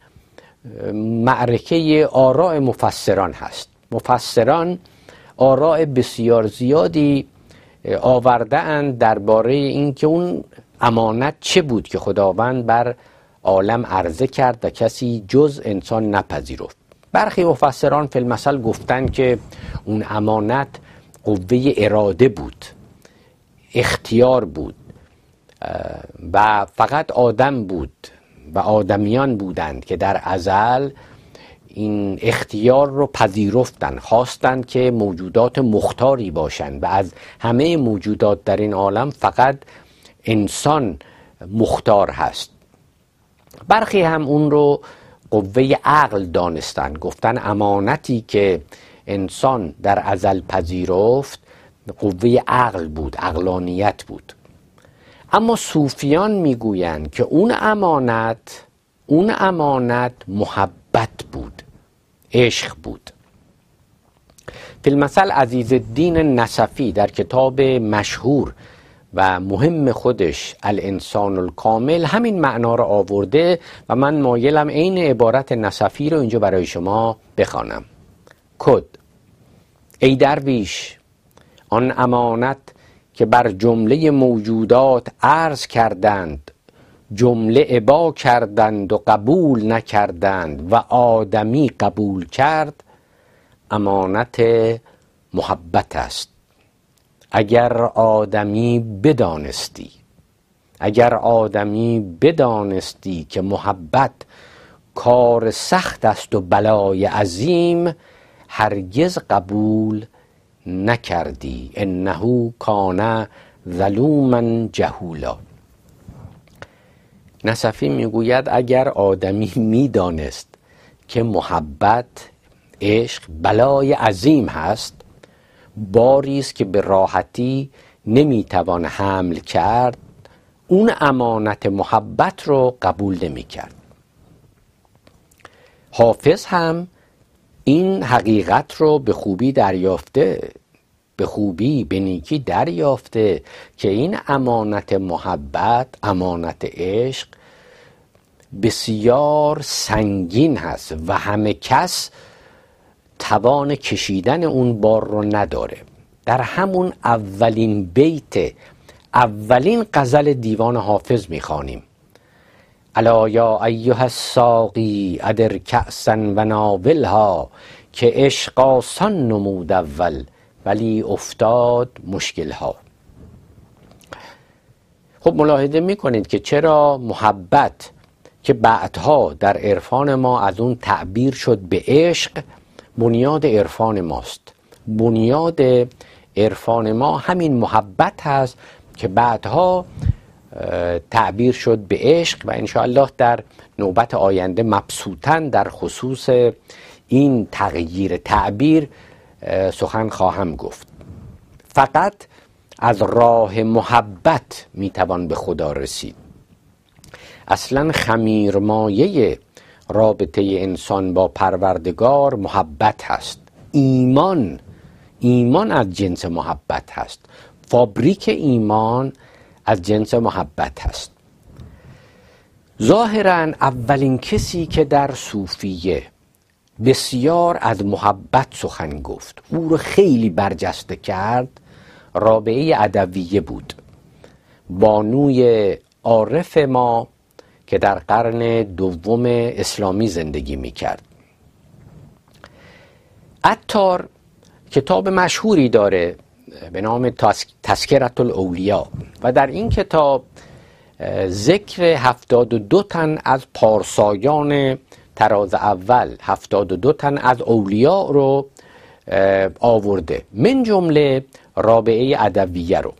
معرکه آراء مفسران هست. مفسران آراء بسیار زیادی آورده اند درباره این که اون امانت چه بود که خداوند بر عالم عرضه کرد و کسی جز انسان نپذیرفت. برخی مفسران فی المثل گفتن که اون امانت قوه اراده بود، اختیار بود و فقط آدم بود و آدمیان بودند که در ازل این اختیار رو پذیرفتن، خواستند که موجودات مختاری باشند و از همه موجودات در این عالم فقط انسان مختار هست. برخی هم اون رو قوه عقل دانستن، گفتن امانتی که انسان در ازل پذیرفت قوه عقل بود، عقلانیت بود. اما صوفیان میگویند که اون امانت محبت بود، عشق بود. فی المثل عزیزالدین نصفی در کتاب مشهور و مهم خودش الانسان الکامل همین معنا را آورده و من مایلم عین عبارت نصفی رو اینجا برای شما بخوانم. کد ای درویش، آن امانت که بر جمله موجودات عرض کردند، جمله ابا کردند و قبول نکردند و آدمی قبول کرد، امانت محبت است. اگر آدمی بدانستی که محبت کار سخت است و بلای عظیم، هرگز قبول نکردی. انه کان ظلوما جهولا. نصفی میگوید اگر آدمی میدانست که محبت، عشق بلای عظیم هست، باری است که به راحتی نمیتوان حمل کرد، اون امانت محبت رو قبول نمی کرد. حافظ هم این حقیقت رو به خوبی دریافته، به نیکی دریافته که این امانت محبت، امانت عشق بسیار سنگین هست و همه کس توان کشیدن اون بار رو نداره. در همون اولین بیت اولین غزل دیوان حافظ میخوانیم: الا یا ایها الساقی ادر کأسا و ناولها، که عشق آسان نمود اول ولی افتاد مشکل ها. خب ملاحظه میکنید که چرا محبت که بعدها در عرفان ما از اون تعبیر شد به عشق، بنیاد عرفان ماست. بنیاد عرفان ما همین محبت هست که بعدها تعبیر شد به عشق و انشاءالله در نوبت آینده مبسوطاً در خصوص این تغییر تعبیر سخن خواهم گفت. فقط از راه محبت میتوان به خدا رسید. اصلا خمیرمایه رابطه انسان با پروردگار محبت هست. ایمان از جنس محبت هست. فابریک ایمان از جنس محبت هست. ظاهراً اولین کسی که در صوفیه بسیار از محبت سخن گفت، او رو خیلی برجسته کرد، رابعه عدویه بود، بانوی عارف ما که در قرن دوم اسلامی زندگی می کرد. عطار کتاب مشهوری داره به نام تذکرة الاولیا و در این کتاب ذکر 72 تن از پارسایان طراز اول، 72 تن از اولیاء رو آورده، من جمله رابعه عدویه رو.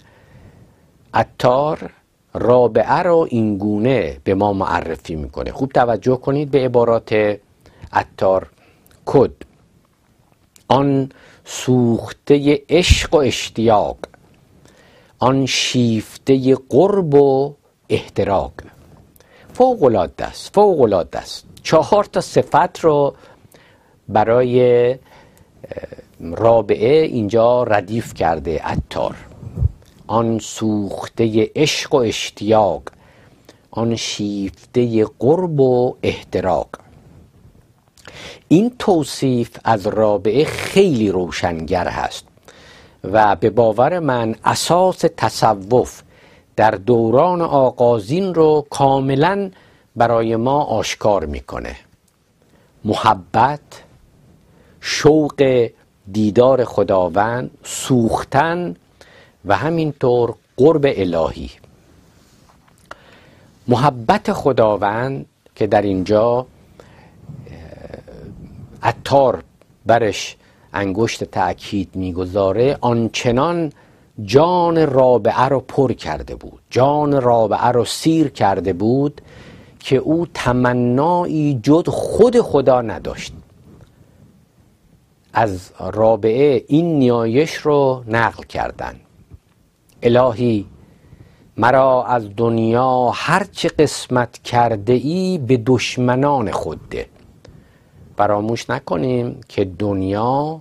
عطار رابعه رو اینگونه به ما معرفی میکنه. خوب توجه کنید به عبارات عطار. کد آن سوخته عشق و اشتیاق، آن شیفته قرب و احتراق. فوق العاده است. 4 صفت رو برای رابعه اینجا ردیف کرده عطار. آن سوخته عشق و اشتیاق، آن شیفته قرب و احتراق. این توصیف از رابعه خیلی روشنگر هست و به باور من اساس تصوف در دوران آغازین رو کاملا برای ما آشکار میکنه. محبت، شوق دیدار خداوند، سوختن و همینطور قرب الهی. محبت خداوند که در اینجا عطار برش انگشت تأکید میگذاره، آنچنان جان رابعه رو پر کرده بود، جان رابعه رو سیر کرده بود که او تمنایی جز خود خدا نداشت. از رابعه این نیایش رو نقل کردن: الهی مرا از دنیا هرچه قسمت کرده ای به دشمنان خود ده. فراموش نکنیم که دنیا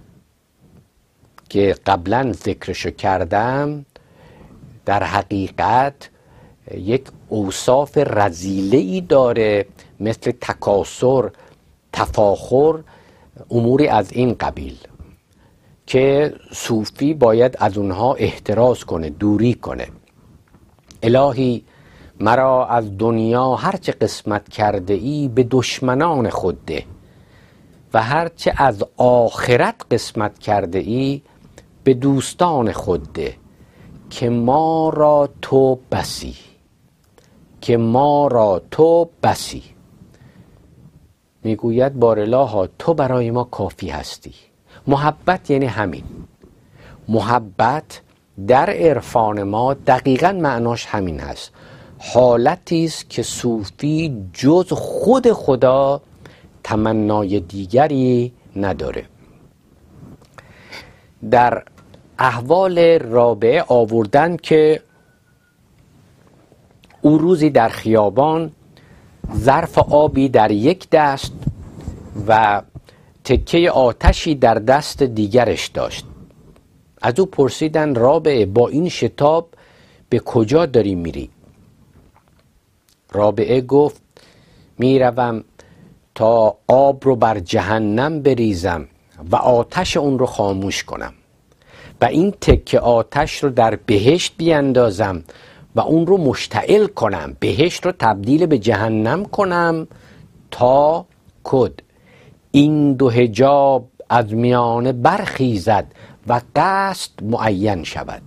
که قبلا ذکرشو کردم در حقیقت یک اوصاف رذیله‌ای داره، مثل تکاسر، تفاخر، اموری از این قبیل که صوفی باید از اونها احتراز کنه، دوری کنه. الهی مرا از دنیا هرچه قسمت کرده ای به دشمنان خود ده و هرچه از آخرت قسمت کرده ای به دوستان خود ده، که ما را تو بسی، که ما را تو بسی. میگوید بارالها تو برای ما کافی هستی. محبت یعنی همین. محبت در عرفان ما دقیقاً معناش همین هست. حالتی است که صوفی جز خود خدا تمنای دیگری نداره. در احوال رابعه آوردن که او روزی در خیابان ظرف آبی در یک دست و تکه آتشی در دست دیگرش داشت. از او پرسیدن رابعه با این شتاب به کجا داری میری؟ رابعه گفت میروم تا آب رو بر جهنم بریزم و آتش اون رو خاموش کنم و این تکه آتش رو در بهشت بیاندازم و اون رو مشتعل کنم، بهشت رو تبدیل به جهنم کنم تا این دو حجاب از میانه برخیزد و قصد معین شود.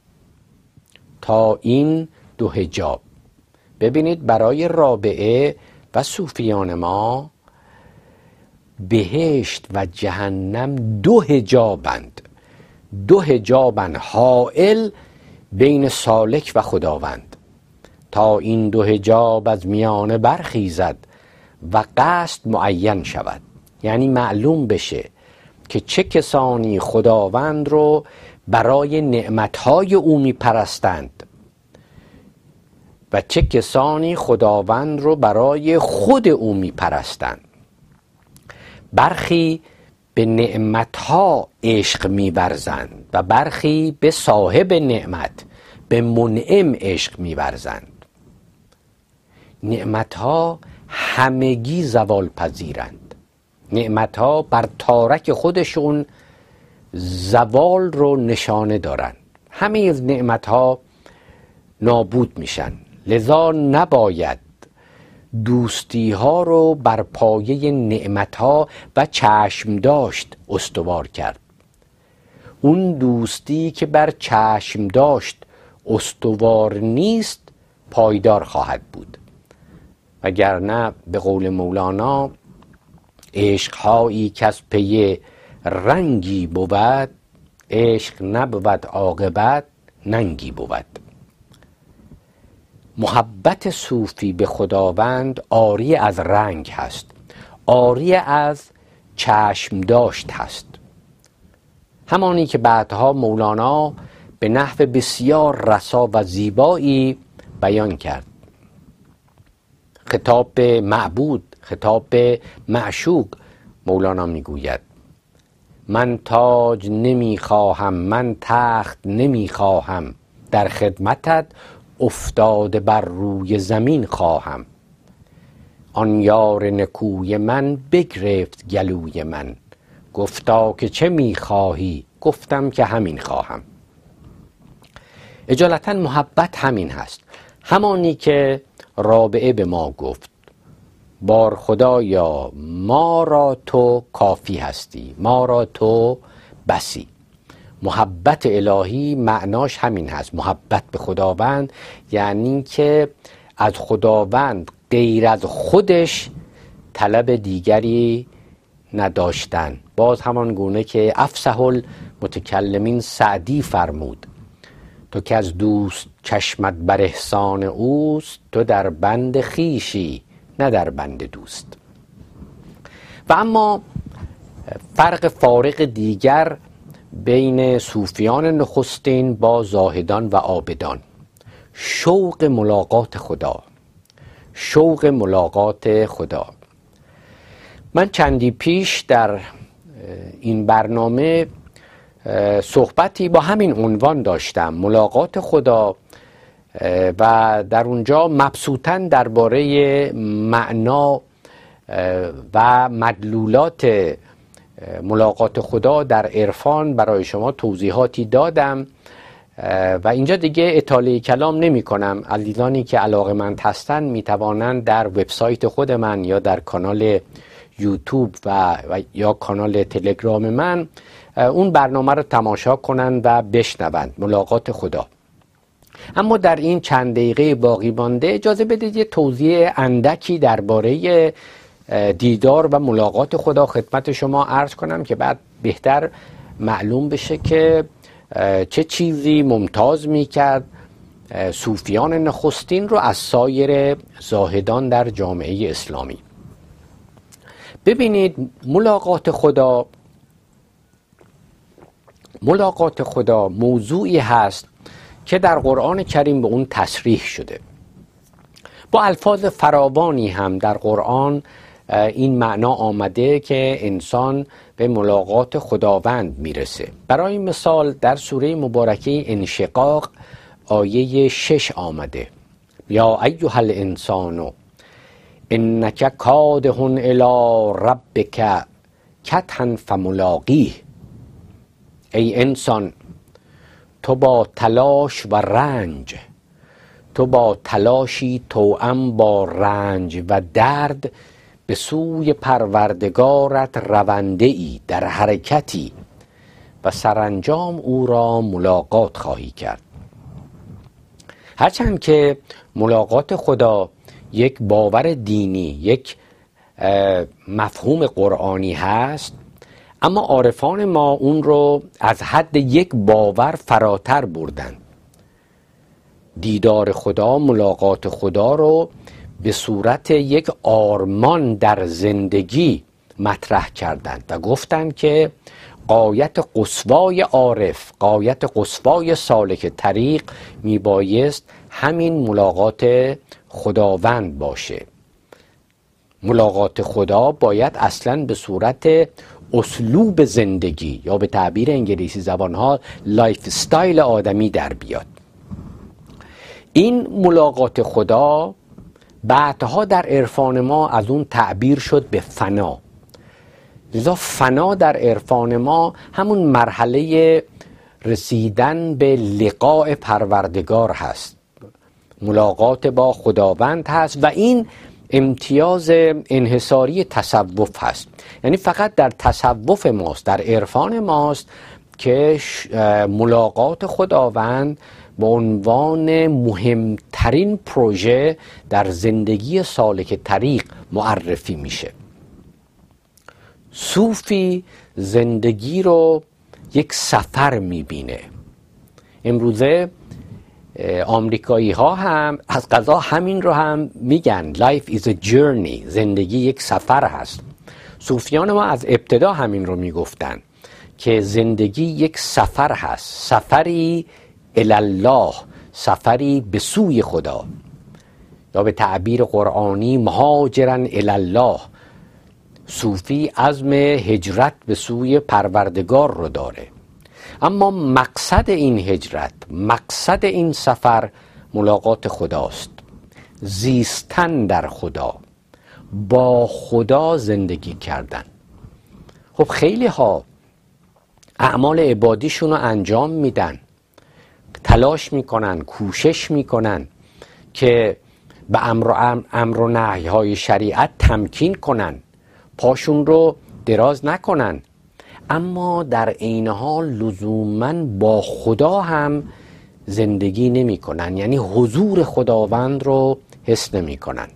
تا این دو حجاب. ببینید برای رابعه و صوفیان ما بهشت و جهنم دو حجابند، دو حجابند حائل بین سالک و خداوند. تا این دو حجاب از میانه برخیزد و قصد معین شود، یعنی معلوم بشه که چه کسانی خداوند رو برای نعمتهای او میپرستند و چه کسانی خداوند رو برای خود او میپرستند. برخی به نعمتها عشق میورزند و برخی به صاحب نعمت، به منعم عشق میورزند. نعمتها همگی زوال پذیرند، نعمتها بر تارک خودشون زوال رو نشانه دارند، همه از نعمتها نابود میشن. لذا نباید دوستی ها رو بر پایه نعمت ها و چشم داشت استوار کرد. اون دوستی که بر چشم داشت استوار نیست پایدار خواهد بود، وگرنه به قول مولانا عشقهایی که از پی رنگی بود، عشق نبود عاقبت ننگی بود. محبت صوفی به خداوند عاری از رنگ هست، عاری از چشم داشت هست، همانی که بعدها مولانا به نحو بسیار رسا و زیبایی بیان کرد. خطاب به معبود، خطاب به معشوق، مولانا میگوید من تاج نمیخواهم، من تخت نمیخواهم، در خدمتت افتاده بر روی زمین خواهم. آن یار نکوی من بگرفت گلوی من، گفتا که چه میخواهی؟ گفتم که همین خواهم. اجالتا محبت همین هست، همانی که رابعه به ما گفت بار خدایا ما را تو کافی هستی، ما را تو بسی. محبت الهی معناش همین هست، محبت به خداوند یعنی که از خداوند غیر از خودش طلب دیگری نداشتن. باز همان گونه که افصح المتکلمین سعدی فرمود تو که از دوست چشمت بر احسان اوست، تو در بند خویشی نه در بند دوست. و اما فرق فارق دیگر بین صوفیان نخستین با زاهدان و عابدان، شوق ملاقات خدا، شوق ملاقات خدا. من چندی پیش در این برنامه صحبتی با همین عنوان داشتم، ملاقات خدا، و در اونجا مبسوطاً درباره معنا و مدلولات ملاقات خدا در عرفان برای شما توضیحاتی دادم و اینجا دیگه اطاله کلام نمی کنم. عزیزانی که علاقه‌مند هستن می توانند در وبسایت خود من یا در کانال یوتیوب و یا کانال تلگرام من اون برنامه رو تماشا کنند و بشنوند، ملاقات خدا. اما در این چند دقیقه باقی مانده اجازه بدید یه توضیح اندکی درباره دیدار و ملاقات خدا خدمت شما عرض کنم که بعد بهتر معلوم بشه که چه چیزی ممتاز می‌کرد صوفیان نخستین رو از سایر زاهدان در جامعه اسلامی. ببینید ملاقات خدا موضوعی هست که در قرآن کریم به اون تصریح شده. با الفاظ فراوانی هم در قرآن این معنا آمده که انسان به ملاقات خداوند میرسه. برای مثال در سوره مبارکه انشقاق آیه 6 آمده: یا ایها الانسان انک کادح الی ربک کدحا فملاقیه. ای انسان، تو با تلاش و رنج، تو با تلاشی توأم با رنج و درد به سوی پروردگارت رونده ای، در حرکتی و سرانجام او را ملاقات خواهی کرد. هرچند که ملاقات خدا یک باور دینی، یک مفهوم قرآنی هست، اما عارفان ما اون رو از حد یک باور فراتر بردن. دیدار خدا، ملاقات خدا رو به صورت یک آرمان در زندگی مطرح کردند و گفتند که غایت قصوای عارف، غایت قصوای سالک طریق میبایست همین ملاقات خداوند باشه. ملاقات خدا باید اصلاً به صورت اسلوب زندگی یا به تعبیر انگلیسی زبانها لایف استایل آدمی در بیاد. این ملاقات خدا بعدها در عرفان ما از اون تعبیر شد به فنا. لذا فنا در عرفان ما همون مرحله رسیدن به لقاء پروردگار هست، ملاقات با خداوند هست و این امتیاز انحصاری تصوف هست. یعنی فقط در تصوف ماست، در عرفان ماست که ملاقات خداوند به عنوان مهمترین پروژه در زندگی سالک طریق معرفی میشه. صوفی زندگی رو یک سفر میبینه. امروزه آمریکایی ها هم از قضا همین رو هم میگن، life is a journey، زندگی یک سفر هست. صوفیان ما از ابتدا همین رو میگفتن که زندگی یک سفر هست، سفری الله، سفری به سوی خدا، یا به تعبیر قرآنی مهاجرا الله. صوفی عزم هجرت به سوی پروردگار رو داره، اما مقصد این هجرت، مقصد این سفر ملاقات خداست، زیستن در خدا، با خدا زندگی کردن. خب خیلی ها اعمال عبادیشون رو انجام میدن، تلاش میکنن، کوشش میکنن که به امر و نهی های شریعت تمکین کنن، پاشون رو دراز نکنن، اما در عین حال لزوماً با خدا هم زندگی نمی کنن، یعنی حضور خداوند رو حس نمی کنن.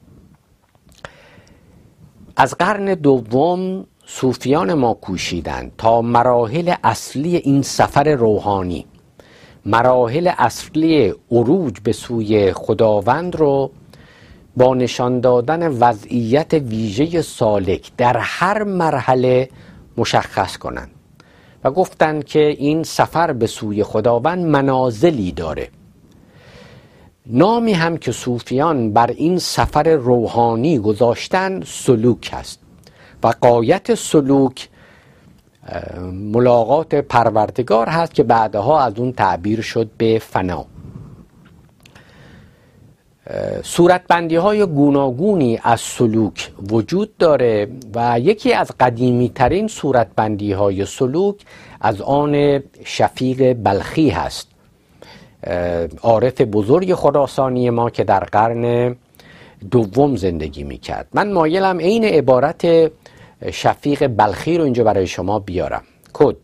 از قرن دوم صوفیان ما کوشیدند تا مراحل اصلی این سفر روحانی، مراحل اصلی عروج به سوی خداوند رو با نشان دادن وضعیت ویژه سالک در هر مرحله مشخص کنند و گفتند که این سفر به سوی خداوند منازلی داره. نامی هم که صوفیان بر این سفر روحانی گذاشتن سلوک است و غایت سلوک ملاقات پروردگار هست که بعدها از اون تعبیر شد به فنا. صورتبندی های گوناگونی از سلوک وجود داره و یکی از قدیمی ترین صورتبندی های سلوک از آن شفیق بلخی هست، عارف بزرگ خراسانی ما که در قرن دوم زندگی میکرد. من مایلم عین عبارت شفیق بلخی رو اینجا برای شما بیارم. کد: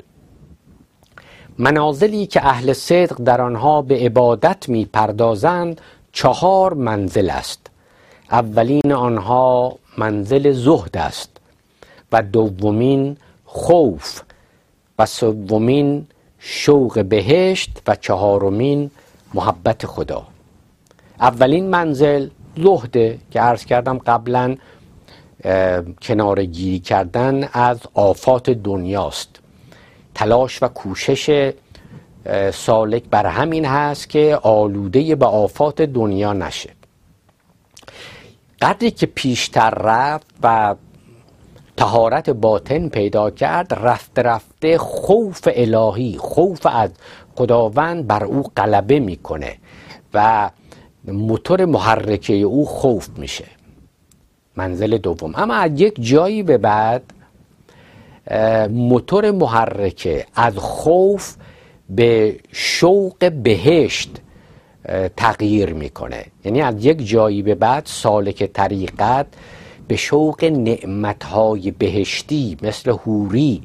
منازلی که اهل صدق در آنها به عبادت میپردازند 4 منزل است. اولین آنها منزل زهد است و دومین خوف و سومین شوق بهشت و 4مین محبت خدا. اولین منزل زهده که عرض کردم قبلا، کنارگیری کردن از آفات دنیاست. تلاش و کوشش سالک بر همین هست که آلوده به آفات دنیا نشه. قدری که پیشتر رفت و طهارت باطن پیدا کرد، رفته رفته خوف الهی، خوف از خداوند بر او غلبه میکنه و موتور محرکه او خوف میشه. منزل دوم. اما از یک جایی به بعد موتور محرکه از خوف به شوق بهشت تغییر میکنه. یعنی از یک جایی به بعد سالک طریقت به شوق نعمتهای بهشتی مثل حوری،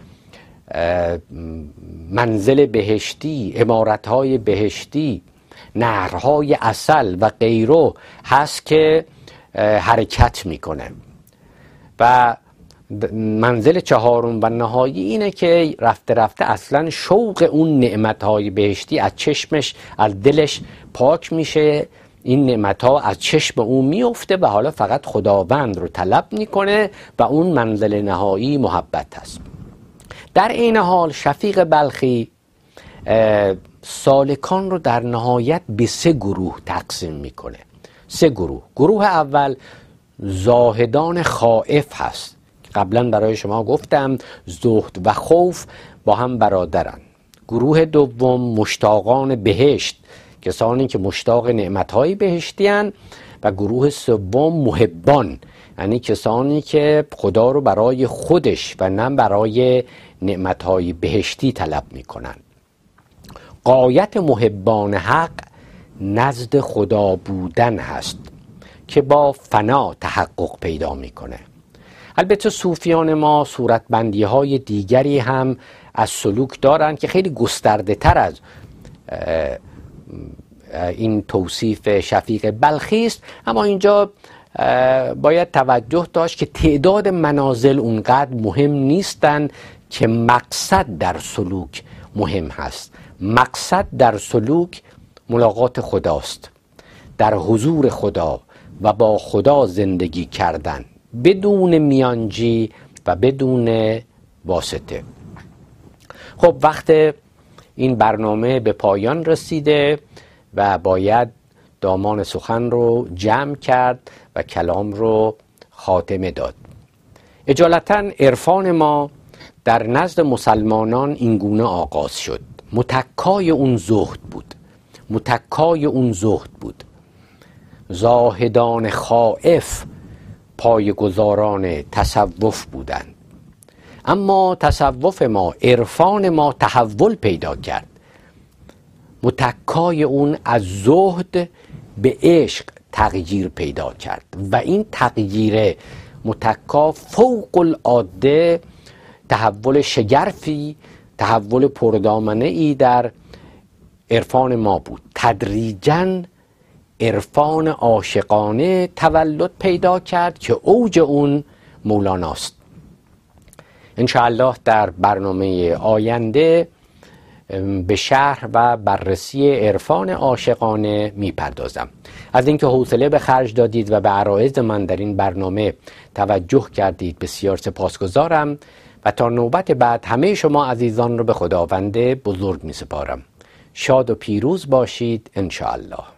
منزل بهشتی، عمارتهای بهشتی، نهرهای عسل و غیره هست که حرکت میکنه. و منزل چهارم و نهایی اینه که رفته رفته اصلا شوق اون نعمتهای بهشتی از چشمش، از دلش پاک میشه، این نعمتها از چشم اون میفته و حالا فقط خداوند رو طلب میکنه و اون منزل نهایی محبت هست. در این حال شفیق بلخی سالکان رو در نهایت به 3 گروه تقسیم میکنه. 3 گروه. گروه اول زاهدان خائف هست. قبلا برای شما گفتم زهد و خوف با هم برادرن. گروه دوم مشتاقان بهشت، کسانی که مشتاق نعمتهای بهشتی هن. و گروه سوم محبان، یعنی کسانی که خدا رو برای خودش و نه برای نعمتهای بهشتی طلب میکنن. غایت محبان حق نزد خدا بودن هست که با فنا تحقق پیدا میکنه. البته صوفیان ما صورتبندی های دیگری هم از سلوک دارن که خیلی گسترده تر از این توصیف شفیق بلخی است، اما اینجا باید توجه داشت که تعداد منازل اونقدر مهم نیستن که مقصد در سلوک مهم هست. مقصد در سلوک ملاقات خداست، در حضور خدا و با خدا زندگی کردن بدون میانجی و بدون واسطه. خب وقت این برنامه به پایان رسیده و باید دامان سخن رو جمع کرد و کلام رو خاتمه داد. اجالتا عرفان ما در نزد مسلمانان اینگونه آغاز شد. متکای اون زهد بود. متکای اون زهد بود. زاهدان خائف پایه‌گذاران تصوف بودند. اما تصوف ما، عرفان ما تحول پیدا کرد. متکای اون از زهد به عشق تغییر پیدا کرد و این تغییر متکا فوق العاده تحول شگرفی، تحول پردامنه ای در عرفان ما بود. تدریجاً عرفان عاشقانه تولد پیدا کرد که اوج اون مولاناست. انشاءالله در برنامه آینده به شرح و بررسی عرفان عاشقانه میپردازم. از اینکه حوصله به خرج دادید و به عرایض من در این برنامه توجه کردید بسیار سپاسگزارم و تا نوبت بعد همه شما عزیزان رو به خداوند بزرگ میسپارم. شاد و پیروز باشید انشاءالله.